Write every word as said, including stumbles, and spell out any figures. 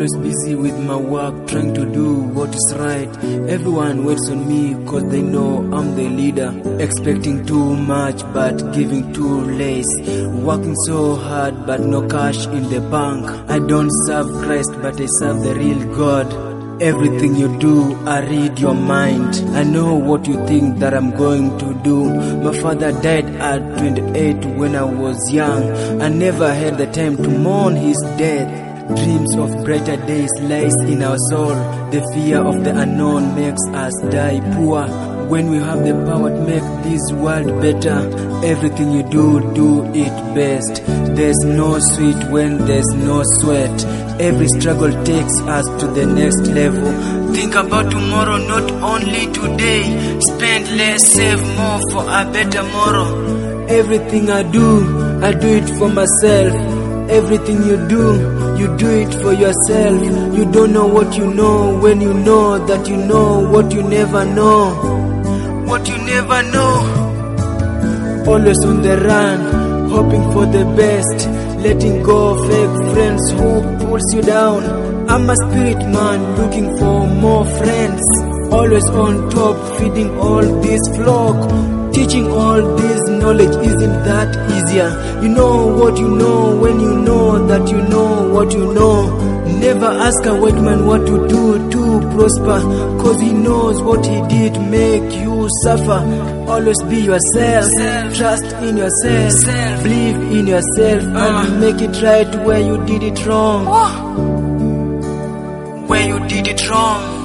always busy with my work, trying to do what is right. Everyone waits on me cause they know I'm the leader. Expecting too much but giving too less. Working so hard but no cash in the bank. I don't serve Christ but I serve the real God. Everything you do, I read your mind. I know what you think that I'm going to do. My father died at twenty-eight when I was young. I never had the time to mourn his death. Dreams of brighter days lies in our soul. The fear of the unknown makes us die poor. When we have the power to make this world better, everything you do, do it best. There's no sweet when there's no sweat. Every struggle takes us to the next level. Think about tomorrow, not only today. Spend less, save more for a better tomorrow. Everything I do, I do it for myself. Everything you do, you do it for yourself. You don't know what you know when you know that you know what you never know. What you never know. Always on the run, hoping for the best. Letting go of fake friends who pulls you down. I'm a spirit man looking for more friends. Always on top, feeding all this flock. Teaching all this knowledge isn't that easier. You know what you know when you know that you know what you know. Never ask a white man what to do to prosper, cause he knows what he did make you suffer. Always be yourself, trust in yourself, believe in yourself, and make it right where you did it wrong. Where you did it wrong.